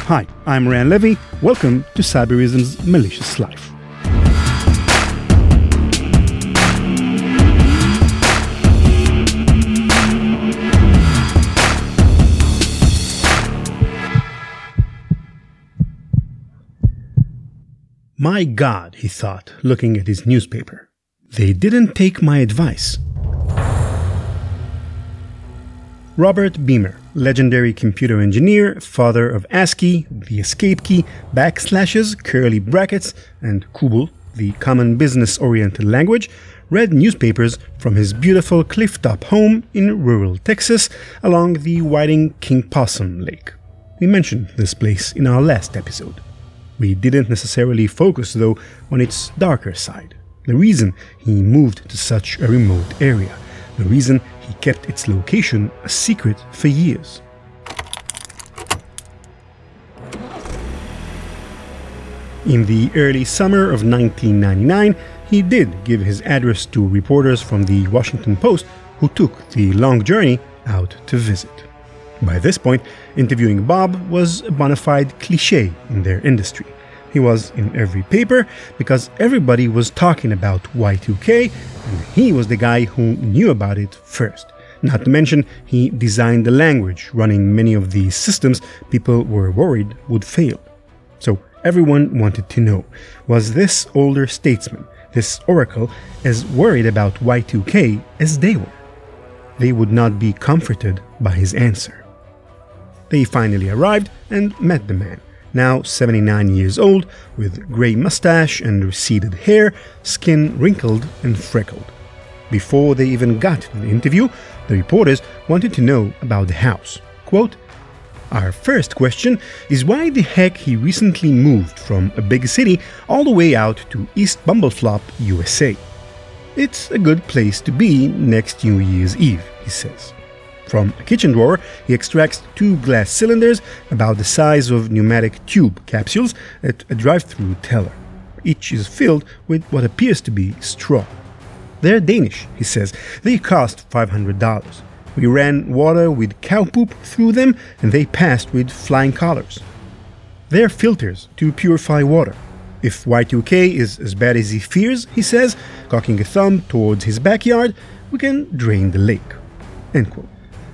Hi, I'm Ran Levy. Welcome to Cyberism's Malicious Life. My God, he thought, looking at his newspaper. They didn't take my advice. Robert Beamer, legendary computer engineer, father of ASCII, the escape key, backslashes, curly brackets, and Kubel, the common business-oriented language, read newspapers from his beautiful clifftop home in rural Texas along the Whiting King Possum Lake. We mentioned this place in our last episode. We didn't necessarily focus, though, on its darker side. The reason he moved to such a remote area. The reason he kept its location a secret for years. In the early summer of 1999, he did give his address to reporters from the Washington Post who took the long journey out to visit. By this point, interviewing Bob was a bona fide cliché in their industry. He was in every paper because everybody was talking about Y2K, and he was the guy who knew about it first. Not to mention, he designed the language running many of these systems people were worried would fail. So everyone wanted to know, was this older statesman, this oracle, as worried about Y2K as they were? They would not be comforted by his answer. They finally arrived and met the man, now 79 years old, with grey mustache and receded hair, skin wrinkled and freckled. Before they even got to the interview, the reporters wanted to know about the house. Quote, "Our first question is why the heck he recently moved from a big city all the way out to East Bumbleflop, USA. It's a good place to be next New Year's Eve," he says. From a kitchen drawer, he extracts 2 glass cylinders about the size of pneumatic tube capsules at a drive-through teller. Each is filled with what appears to be straw. "They're Danish," he says. "They cost $500. We ran water with cow poop through them and they passed with flying colors. They're filters to purify water. If Y2K is as bad as he fears," he says, cocking a thumb towards his backyard, "we can drain the lake." End quote.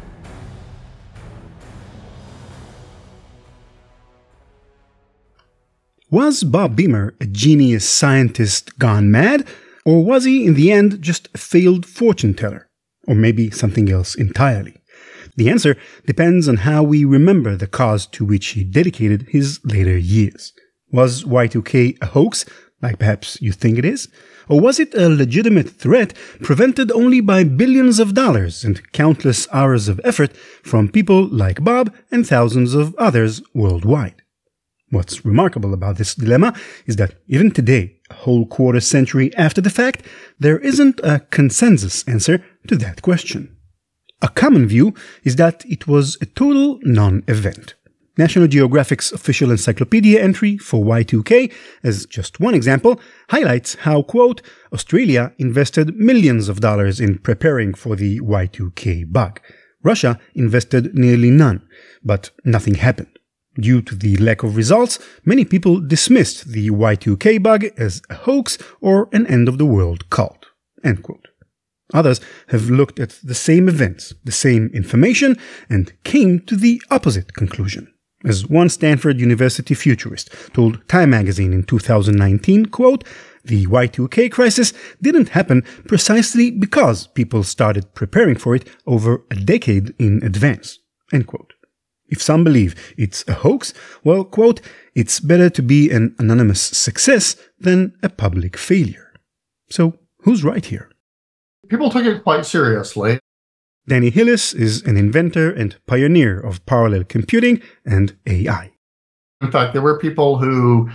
Was Bob Beamer a genius scientist gone mad, or was he in the end just a failed fortune teller? Or maybe something else entirely? The answer depends on how we remember the cause to which he dedicated his later years. Was Y2K a hoax, like perhaps you think it is? Or was it a legitimate threat prevented only by billions of dollars and countless hours of effort from people like Bob and thousands of others worldwide? What's remarkable about this dilemma is that even today, a whole quarter century after the fact, there isn't a consensus answer to that question. A common view is that it was a total non-event. National Geographic's official encyclopedia entry for Y2K, as just one example, highlights how, quote, "Australia invested millions of dollars in preparing for the Y2K bug. Russia invested nearly none, but nothing happened. Due to the lack of results, many people dismissed the Y2K bug as a hoax or an end-of-the-world cult." End quote. Others have looked at the same events, the same information, and came to the opposite conclusion. As one Stanford University futurist told Time magazine in 2019, quote, "The Y2K crisis didn't happen precisely because people started preparing for it over a decade in advance." End quote. If some believe it's a hoax, well, quote, "It's better to be an anonymous success than a public failure." So, who's right here? People took it quite seriously. Danny Hillis is an inventor and pioneer of parallel computing and AI. In fact, there were people who,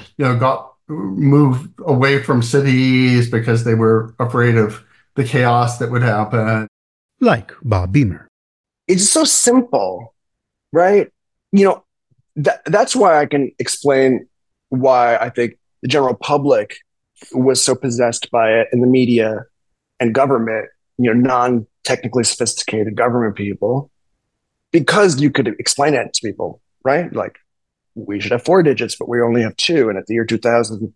moved away from cities because they were afraid of the chaos that would happen. Like Bob Beamer. It's so simple. Right? That's why I can explain why I think the general public was so possessed by it in the media and government, non-technically sophisticated government people, because you could explain it to people, right? Like, we should have 4 digits, but we only have 2. And at the year 2000,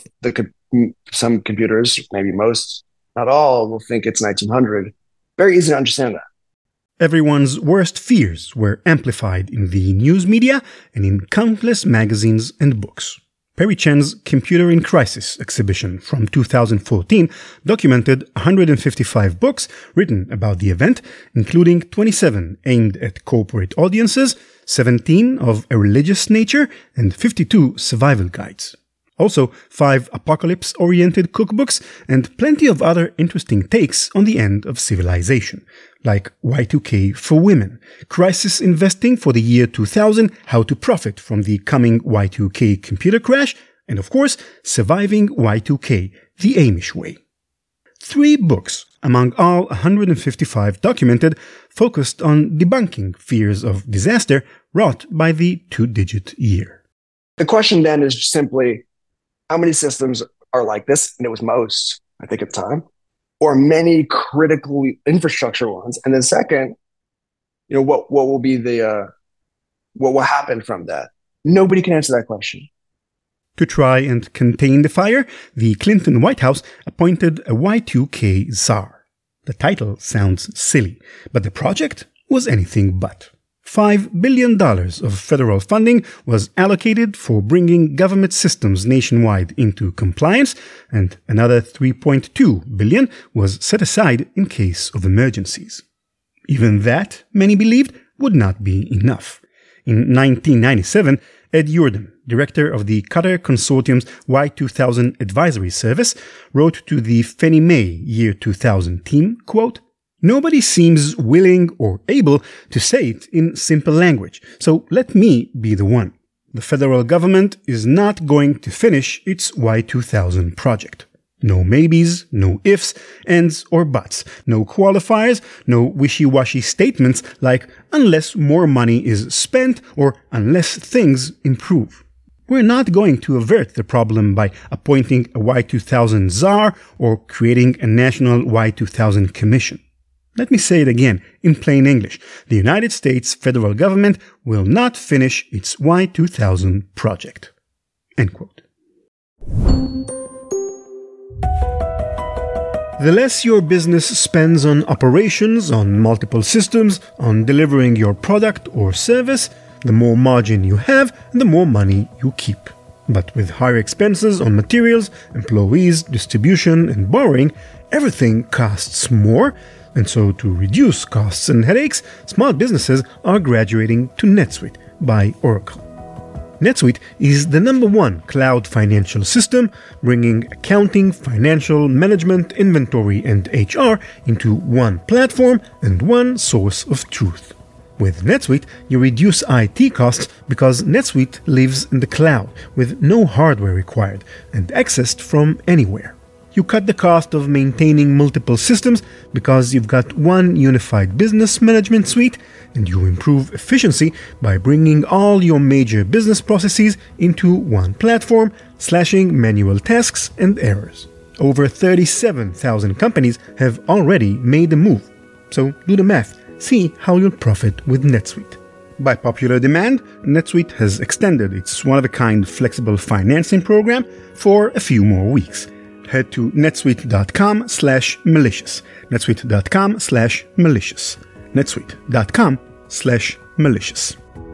some computers, maybe most, not all, will think it's 1900. Very easy to understand that. Everyone's worst fears were amplified in the news media and in countless magazines and books. Perry Chen's Computer in Crisis exhibition from 2014 documented 155 books written about the event, including 27 aimed at corporate audiences, 17 of a religious nature, and 52 survival guides. Also, 5 apocalypse-oriented cookbooks and plenty of other interesting takes on the end of civilization, like Y2K for women, crisis investing for the year 2000, how to profit from the coming Y2K computer crash, and of course, surviving Y2K the Amish way. 3 books, among all 155 documented, focused on debunking fears of disaster wrought by the 2-digit year. The question then is simply, how many systems are like this? And it was most, I think, at the time, or many critical infrastructure ones. And then second, what will be what will happen from that? Nobody can answer that question. To try and contain the fire, the Clinton White House appointed a Y2K czar. The title sounds silly, but the project was anything but. $5 billion of federal funding was allocated for bringing government systems nationwide into compliance, and another $3.2 billion was set aside in case of emergencies. Even that, many believed, would not be enough. In 1997, Ed Yourdon, director of the Qatar Consortium's Y2000 Advisory Service, wrote to the Fannie Mae Year 2000 team, quote, "Nobody seems willing or able to say it in simple language, so let me be the one. The federal government is not going to finish its Y2000 project. No maybes, no ifs, ands, or buts. No qualifiers, no wishy-washy statements like unless more money is spent or unless things improve. We're not going to avert the problem by appointing a Y2000 czar or creating a national Y2000 commission. Let me say it again, in plain English. The United States federal government will not finish its Y2000 project." End quote. The less your business spends on operations, on multiple systems, on delivering your product or service, the more margin you have, the more money you keep. But with higher expenses on materials, employees, distribution, and borrowing, everything costs more. And so to reduce costs and headaches, small businesses are graduating to NetSuite by Oracle. NetSuite is the #1 cloud financial system, bringing accounting, financial management, inventory, and HR into one platform and one source of truth. With NetSuite, you reduce IT costs because NetSuite lives in the cloud with no hardware required and accessed from anywhere. You cut the cost of maintaining multiple systems because you've got one unified business management suite, and you improve efficiency by bringing all your major business processes into one platform, slashing manual tasks and errors. Over 37,000 companies have already made the move. So do the math. See how you'll profit with NetSuite. By popular demand, NetSuite has extended its one-of-a-kind flexible financing program for a few more weeks. Head to netsuite.com/malicious. netsuite.com/malicious. netsuite.com/malicious.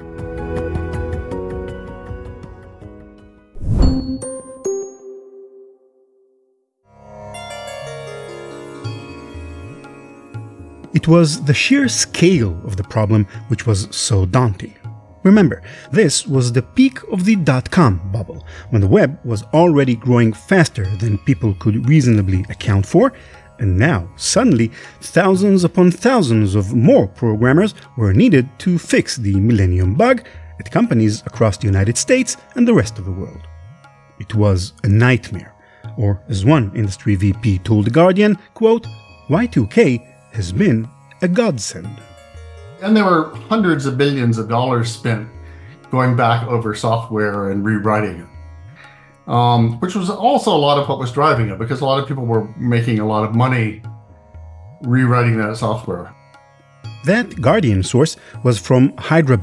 It was the sheer scale of the problem which was so daunting. Remember, this was the peak of the dot-com bubble, when the web was already growing faster than people could reasonably account for, and now, suddenly, thousands upon thousands of more programmers were needed to fix the Millennium Bug at companies across the United States and the rest of the world. It was a nightmare, or as one industry VP told The Guardian, quote, "Y2K has been a godsend." And there were hundreds of billions of dollars spent going back over software and rewriting it, which was also a lot of what was driving it, because a lot of people were making a lot of money rewriting that software. That Guardian source was from Hyderabad,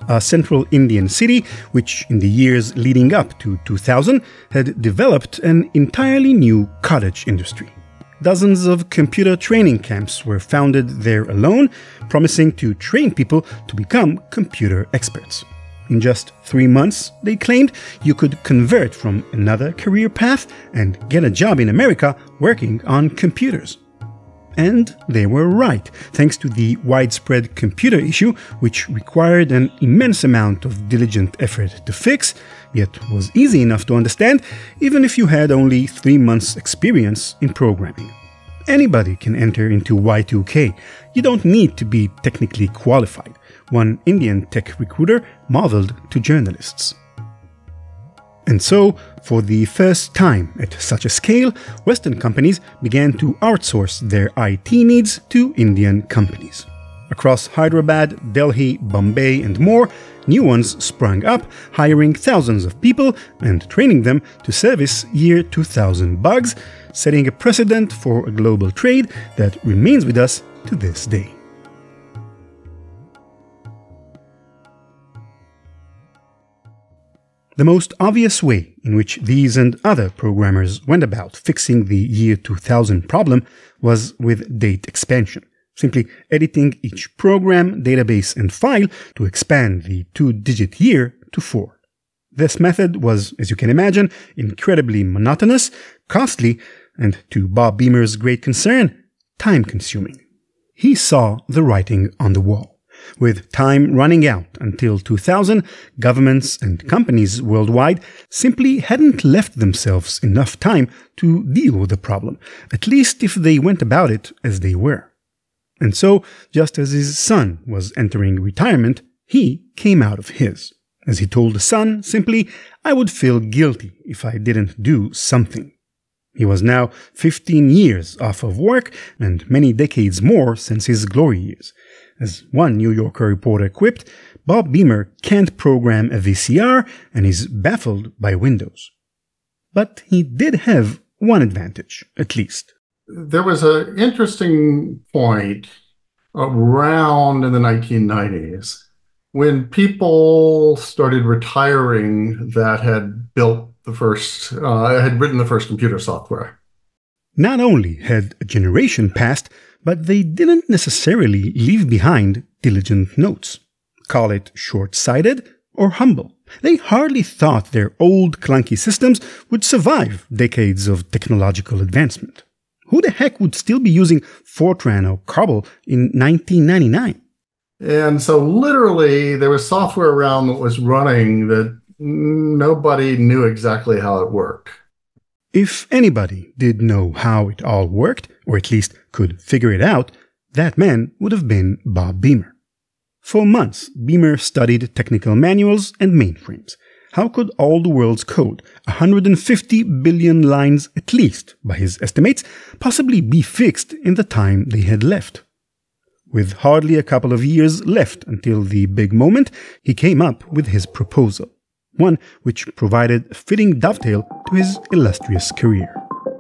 a central Indian city which, in the years leading up to 2000, had developed an entirely new cottage industry. Dozens of computer training camps were founded there alone, promising to train people to become computer experts. In just 3 months, they claimed, you could convert from another career path and get a job in America working on computers. And they were right, thanks to the widespread computer issue, which required an immense amount of diligent effort to fix, yet was easy enough to understand, even if you had only 3 months' experience in programming. Anybody can enter into Y2K. You don't need to be technically qualified, one Indian tech recruiter marveled to journalists. And so, for the first time at such a scale, Western companies began to outsource their IT needs to Indian companies. Across Hyderabad, Delhi, Bombay, and more, new ones sprung up, hiring thousands of people and training them to service year 2000 bugs, setting a precedent for a global trade that remains with us to this day. The most obvious way in which these and other programmers went about fixing the year 2000 problem was with date expansion, simply editing each program, database, and file to expand the 2-digit year to 4. This method was, as you can imagine, incredibly monotonous, costly, and, to Bob Beamer's great concern, time-consuming. He saw the writing on the wall. With time running out until 2000, governments and companies worldwide simply hadn't left themselves enough time to deal with the problem, at least if they went about it as they were. And so, just as his son was entering retirement, he came out of his. As he told the son, simply, I would feel guilty if I didn't do something. He was now 15 years off of work and many decades more since his glory years. As one New Yorker reporter quipped, Bob Beamer can't program a VCR and is baffled by Windows. But he did have one advantage, at least. There was an interesting point around in the 1990s when people started retiring that had written the first computer software. Not only had a generation passed, but they didn't necessarily leave behind diligent notes. Call it short-sighted or humble. They hardly thought their old clunky systems would survive decades of technological advancement. Who the heck would still be using Fortran or COBOL in 1999? And so literally there was software around that was running that nobody knew exactly how it worked. If anybody did know how it all worked, or at least could figure it out, that man would have been Bob Beamer. For months, Beamer studied technical manuals and mainframes. How could all the world's code, 150 billion lines at least, by his estimates, possibly be fixed in the time they had left? With hardly a couple of years left until the big moment, he came up with his proposal. One which provided a fitting dovetail to his illustrious career.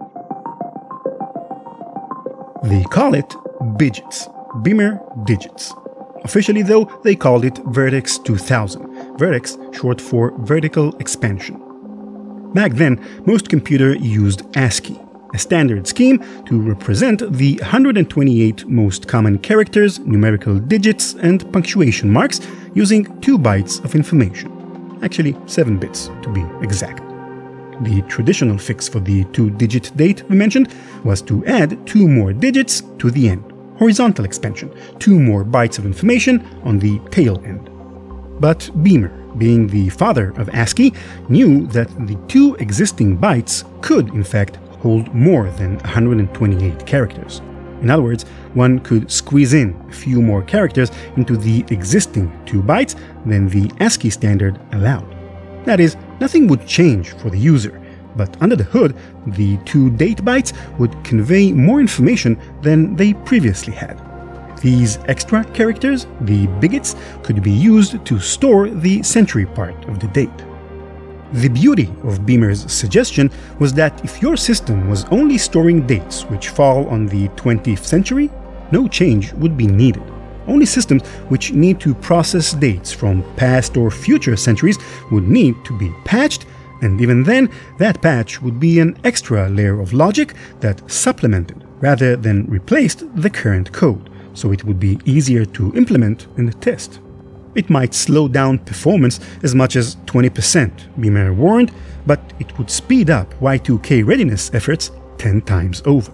They call it Bidgets, Beamer Digits. Officially, though, they called it Vertex 2000, Vertex short for vertical expansion. Back then, most computers used ASCII, a standard scheme to represent the 128 most common characters, numerical digits, and punctuation marks using 2 bytes of information. Actually, 7 bits to be exact. The traditional fix for the 2-digit date we mentioned was to add 2 more digits to the end. Horizontal expansion, 2 more bytes of information on the tail end. But Beamer, being the father of ASCII, knew that the 2 existing bytes could, in fact, hold more than 128 characters. In other words, one could squeeze in a few more characters into the existing 2 bytes than the ASCII standard allowed. That is, nothing would change for the user, but under the hood, the 2 date bytes would convey more information than they previously had. These extra characters, the bigets, could be used to store the century part of the date. The beauty of Beamer's suggestion was that if your system was only storing dates which fall on the 20th century, no change would be needed. Only systems which need to process dates from past or future centuries would need to be patched, and even then, that patch would be an extra layer of logic that supplemented rather than replaced the current code, so it would be easier to implement and test. It might slow down performance as much as 20%, Beamer warned, but it would speed up Y2K readiness efforts 10 times over.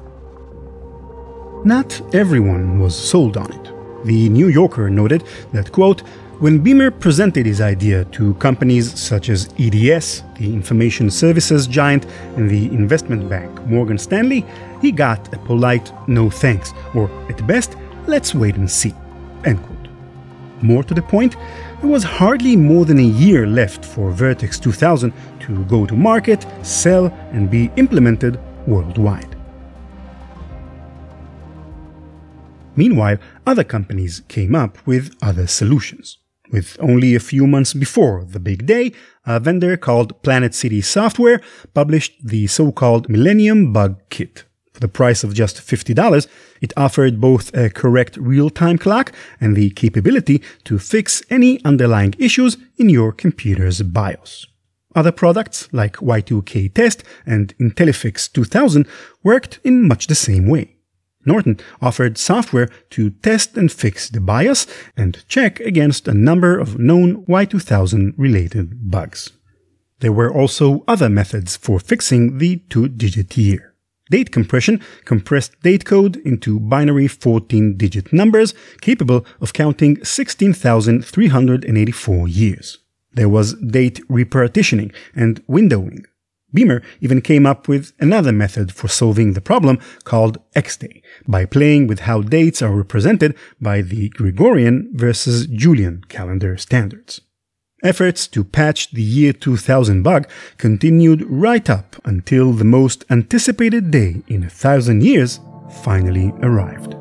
Not everyone was sold on it. The New Yorker noted that, quote, when Beamer presented his idea to companies such as EDS, the information services giant, and the investment bank Morgan Stanley, he got a polite no thanks, or at best, let's wait and see, end quote. More to the point, there was hardly more than a year left for Vertex 2000 to go to market, sell, and be implemented worldwide. Meanwhile, other companies came up with other solutions. With only a few months before the big day, a vendor called Planet City Software published the so-called Millennium Bug Kit. For the price of just $50, it offered both a correct real-time clock and the capability to fix any underlying issues in your computer's BIOS. Other products like Y2K Test and IntelliFix 2000 worked in much the same way. Norton offered software to test and fix the BIOS and check against a number of known Y2000 related bugs. There were also other methods for fixing the 2-digit year. Date compression compressed date code into binary 14-digit numbers capable of counting 16,384 years. There was date repartitioning and windowing. Beamer even came up with another method for solving the problem called XDay, by playing with how dates are represented by the Gregorian versus Julian calendar standards. Efforts to patch the year 2000 bug continued right up until the most anticipated day in 1,000 years finally arrived.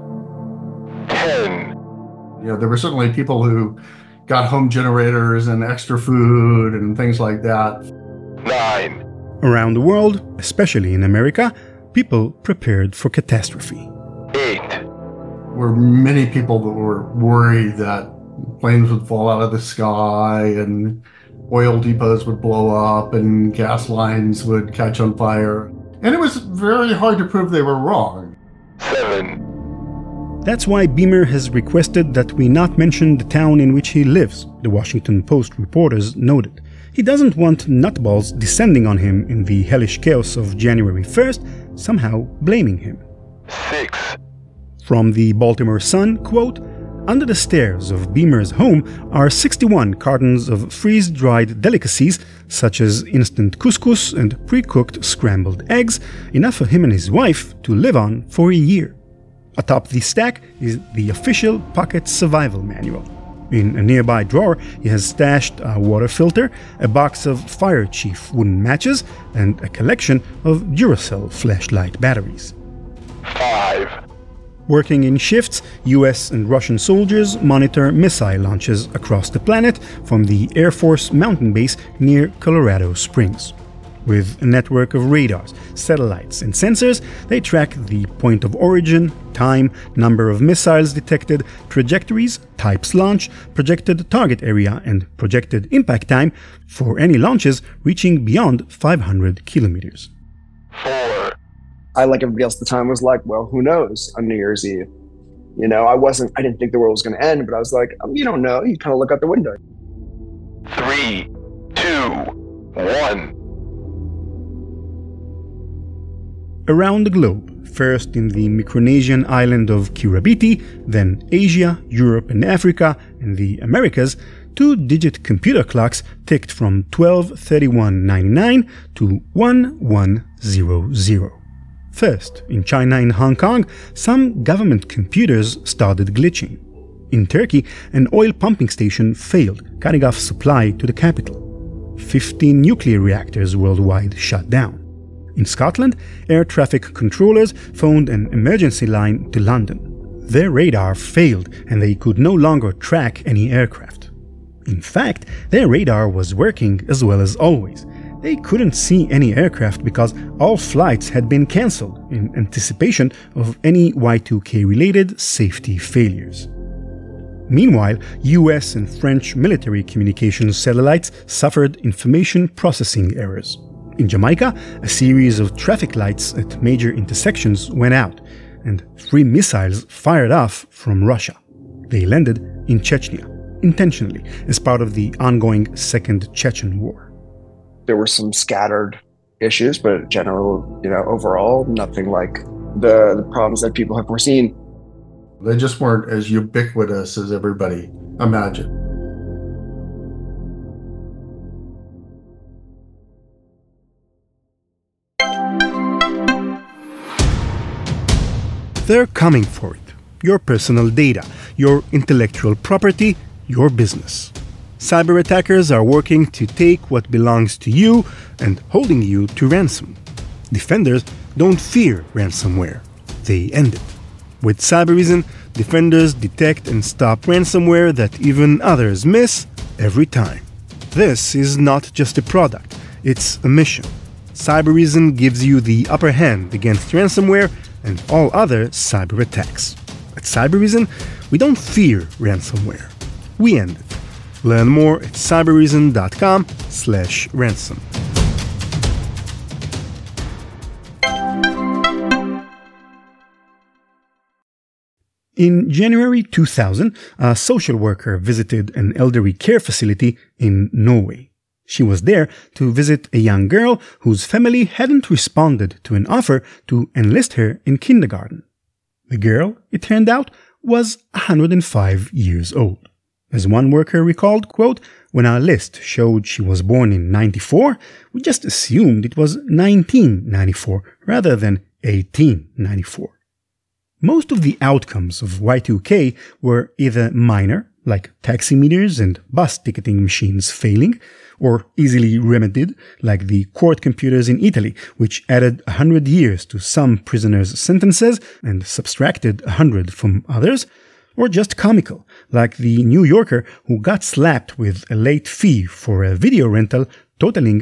10. There were certainly people who got home generators and extra food and things like that. 9. Around the world, especially in America, people prepared for catastrophe. 8. Were many people that were worried that planes would fall out of the sky and oil depots would blow up and gas lines would catch on fire. And it was very hard to prove they were wrong. 7. That's why Beamer has requested that we not mention the town in which he lives, the Washington Post reporters noted. He doesn't want nutballs descending on him in the hellish chaos of January 1st, somehow blaming him. 6. From the Baltimore Sun, quote, under the stairs of Beamer's home are 61 cartons of freeze-dried delicacies such as instant couscous and pre-cooked scrambled eggs, enough for him and his wife to live on for a year. Atop the stack is the official pocket survival manual. In a nearby drawer, he has stashed a water filter, a box of Fire Chief wooden matches, and a collection of Duracell flashlight batteries. 5. Working in shifts, US and Russian soldiers monitor missile launches across the planet from the Air Force mountain base near Colorado Springs. With a network of radars, satellites, and sensors, they track the point of origin, time, number of missiles detected, trajectories, types launched, projected target area, and projected impact time for any launches reaching beyond 500 kilometers. 4. I, like everybody else at the time, was like, well, who knows on New Year's Eve? I didn't think the world was going to end, but I was like, you don't know. You kind of look out the window. 3, 2, 1. Around the globe, first in the Micronesian island of Kiribati, then Asia, Europe and Africa, and the Americas, 2-digit computer clocks ticked from 12:31:99 to 11:00. First, in China and Hong Kong, some government computers started glitching. In Turkey, an oil pumping station failed, cutting off supply to the capital. 15 nuclear reactors worldwide shut down. In Scotland, air traffic controllers phoned an emergency line to London. Their radar failed and they could no longer track any aircraft. In fact, their radar was working as well as always. They couldn't see any aircraft because all flights had been cancelled in anticipation of any Y2K-related safety failures. Meanwhile, US and French military communications satellites suffered information processing errors. In Jamaica, a series of traffic lights at major intersections went out, and 3 missiles fired off from Russia. They landed in Chechnya, intentionally, as part of the ongoing Second Chechen War. There were some scattered issues, but overall, nothing like the problems that people have foreseen. They just weren't as ubiquitous as everybody imagined. They're coming for it. Your personal data, your intellectual property, your business. Cyber attackers are working to take what belongs to you and holding you to ransom. Defenders don't fear ransomware. They end it. With Cybereason, defenders detect and stop ransomware that even others miss every time. This is not just a product, it's a mission. Cybereason gives you the upper hand against ransomware and all other cyber attacks. At Cybereason, we don't fear ransomware. We end it. Learn more at cybereason.com/ransom. In January 2000, a social worker visited an elderly care facility in Norway. She was there to visit a young girl whose family hadn't responded to an offer to enlist her in kindergarten. The girl, it turned out, was 105 years old. As one worker recalled, quote, "When our list showed she was born in 94, we just assumed it was 1994 rather than 1894. Most of the outcomes of Y2K were either minor, like taximeters and bus ticketing machines failing, or easily remedied, like the court computers in Italy, which added 100 years to some prisoners' sentences and subtracted 100 from others, or just comical, like the New Yorker who got slapped with a late fee for a video rental totaling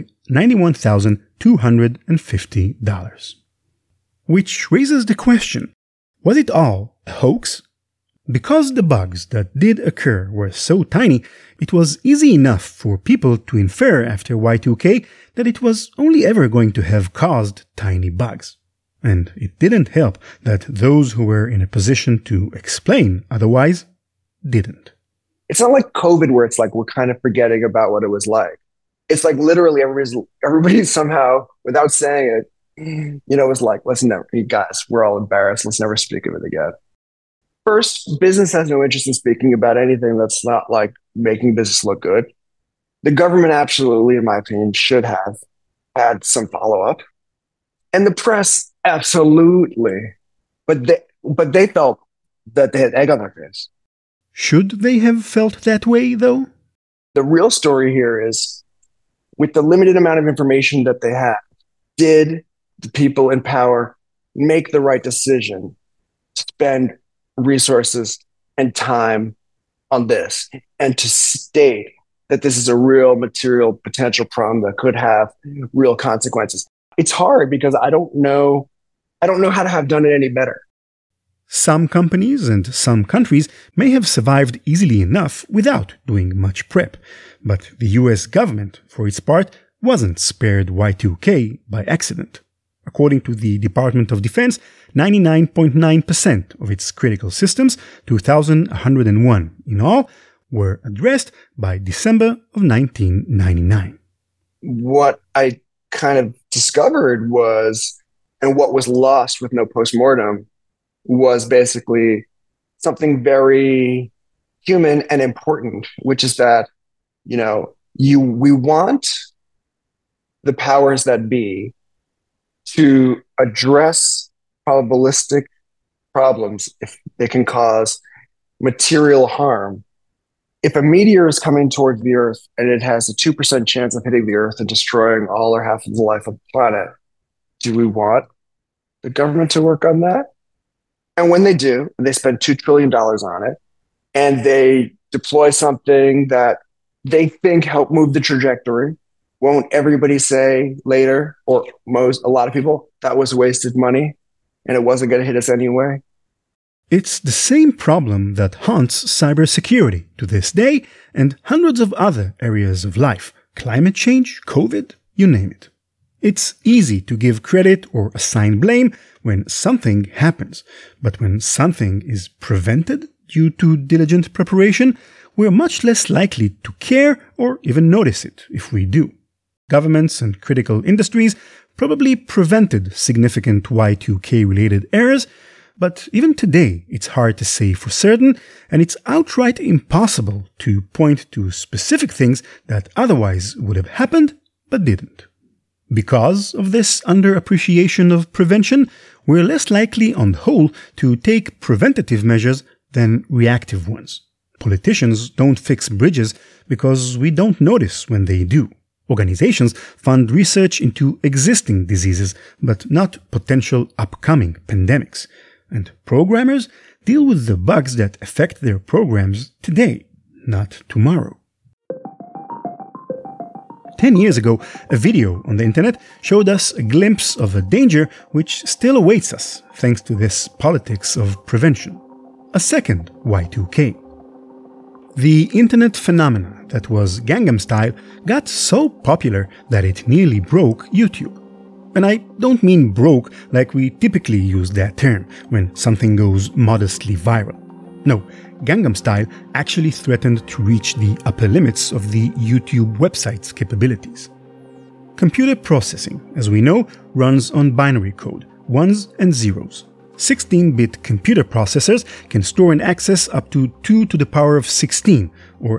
$91,250. Which raises the question, was it all a hoax? Because the bugs that did occur were so tiny, it was easy enough for people to infer after Y2K that it was only ever going to have caused tiny bugs. And it didn't help that those who were in a position to explain otherwise didn't. It's not like COVID where it's like we're kind of forgetting about what it was like. It's like literally everybody's somehow, without saying it, it's like, let's never, you guys, we're all embarrassed. Let's never speak of it again. First, business has no interest in speaking about anything that's not like making business look good. The government absolutely, in my opinion, should have had some follow-up. And the press, absolutely. But they felt that they had egg on their face. Should they have felt that way, though? The real story here is, with the limited amount of information that they had, did the people in power make the right decision to spend resources and time on this and to state that this is a real material potential problem that could have real consequences? It's hard because I don't know how to have done it any better. Some companies and some countries may have survived easily enough without doing much prep, but the US government, for its part, wasn't spared Y2K by accident. According to the Department of Defense, 99.9% of its critical systems, 2,101 in all, were addressed by December of 1999. What I kind of discovered was, and what was lost with no postmortem, was basically something very human and important, which is that, we want the powers that be to address probabilistic problems if they can cause material harm. If a meteor is coming towards the Earth and it has a 2% chance of hitting the Earth and destroying all or half of the life of the planet, do we want the government to work on that? And when they do, they spend $2 trillion on it, and they deploy something that they think help move the trajectory, won't everybody say later, or a lot of people, that was wasted money and it wasn't going to hit us anyway? It's the same problem that haunts cybersecurity to this day and hundreds of other areas of life. Climate change, COVID, you name it. It's easy to give credit or assign blame when something happens, but when something is prevented due to diligent preparation, we're much less likely to care or even notice it if we do. Governments and critical industries probably prevented significant Y2K-related errors, but even today it's hard to say for certain, and it's outright impossible to point to specific things that otherwise would have happened but didn't. Because of this underappreciation of prevention, we're less likely on the whole to take preventative measures than reactive ones. Politicians don't fix bridges because we don't notice when they do. Organizations fund research into existing diseases, but not potential upcoming pandemics. And programmers deal with the bugs that affect their programs today, not tomorrow. 10 years ago, a video on the internet showed us a glimpse of a danger which still awaits us thanks to this politics of prevention. A second Y2K. The internet phenomena that was Gangnam Style got so popular that it nearly broke YouTube. And I don't mean broke like we typically use that term when something goes modestly viral. No, Gangnam Style actually threatened to reach the upper limits of the YouTube website's capabilities. Computer processing, as we know, runs on binary code, ones and zeros. 16-bit computer processors can store and access up to 2 to the power of 16, or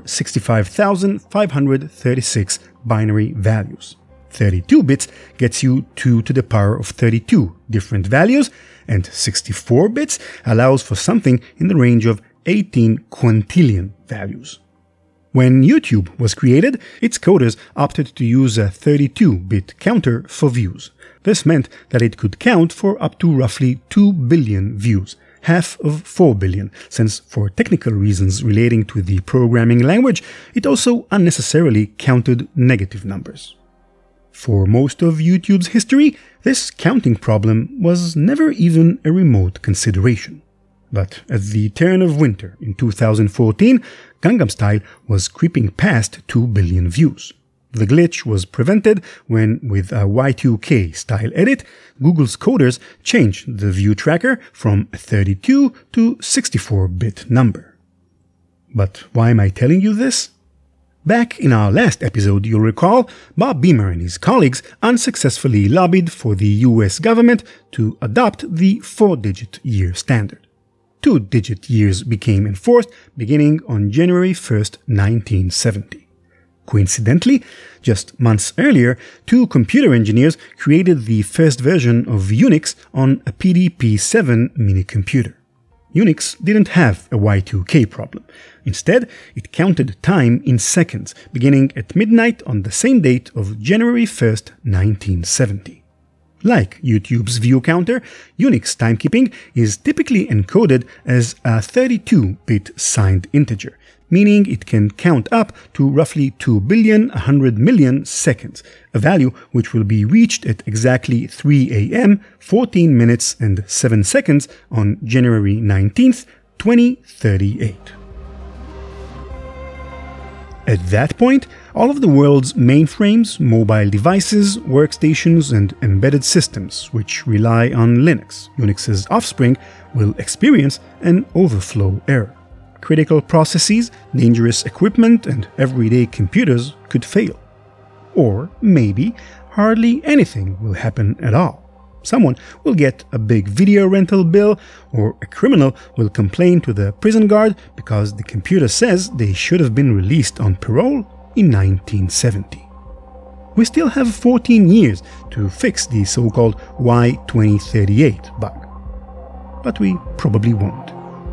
65,536 binary values. 32 bits gets you 2 to the power of 32 different values, and 64 bits allows for something in the range of 18 quintillion values. When YouTube was created, its coders opted to use a 32-bit counter for views. This meant that it could count for up to roughly 2 billion views, half of 4 billion, since for technical reasons relating to the programming language, it also unnecessarily counted negative numbers. For most of YouTube's history, this counting problem was never even a remote consideration. But at the turn of winter in 2014, Gangnam Style was creeping past 2 billion views. The glitch was prevented when, with a Y2K style edit, Google's coders changed the view tracker from a 32 to 64-bit number. But why am I telling you this? Back in our last episode, you'll recall, Bob Beamer and his colleagues unsuccessfully lobbied for the US government to adopt the 4-digit year standard. 2-digit years became enforced beginning on January 1st, 1970. Coincidentally, just months earlier, 2 computer engineers created the first version of Unix on a PDP-7 minicomputer. Unix didn't have a Y2K problem. Instead, it counted time in seconds, beginning at midnight on the same date of January 1st, 1970. Like YouTube's view counter, Unix timekeeping is typically encoded as a 32-bit signed integer, meaning it can count up to roughly 2,100,000,000 seconds, a value which will be reached at exactly 3 a.m., 14 minutes and 7 seconds on January 19th, 2038. At that point, all of the world's mainframes, mobile devices, workstations, and embedded systems, which rely on Linux, Unix's offspring, will experience an overflow error. Critical processes, dangerous equipment, and everyday computers could fail. Or maybe hardly anything will happen at all. Someone will get a big video rental bill, or a criminal will complain to the prison guard because the computer says they should have been released on parole in 1970. We still have 14 years to fix the so-called Y2038 bug. But we probably won't.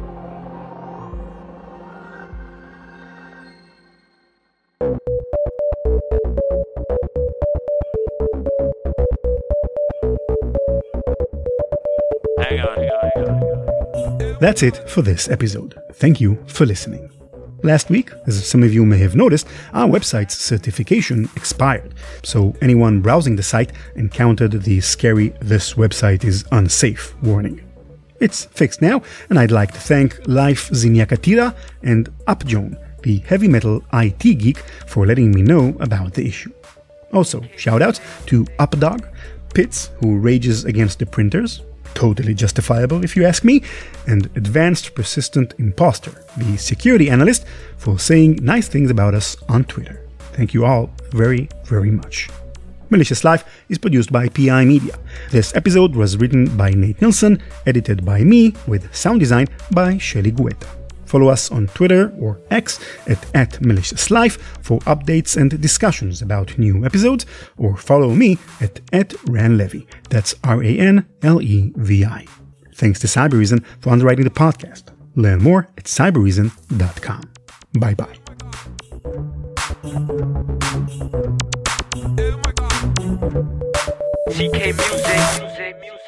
That's it for this episode. Thank you for listening. Last week, as some of you may have noticed, our website's certification expired, so anyone browsing the site encountered the scary "this website is unsafe" warning. It's fixed now, and I'd like to thank Life Ziniakatira and Upjohn, the heavy metal IT geek, for letting me know about the issue. Also, shoutouts to Updog, Pitts, who rages against the printers, totally justifiable if you ask me, and Advanced Persistent Imposter, the security analyst, for saying nice things about us on Twitter. Thank you all very, very much. Malicious Life is produced by PI Media. This episode was written by Nate Nilsson, edited by me, with sound design by Shelly Guetta. Follow us on Twitter or X at @maliciouslife for updates and discussions about new episodes, or follow me at @ranlevi. That's RANLEVI. Thanks to Cybereason for underwriting the podcast. Learn more at cybereason.com. Bye-bye. CK Music.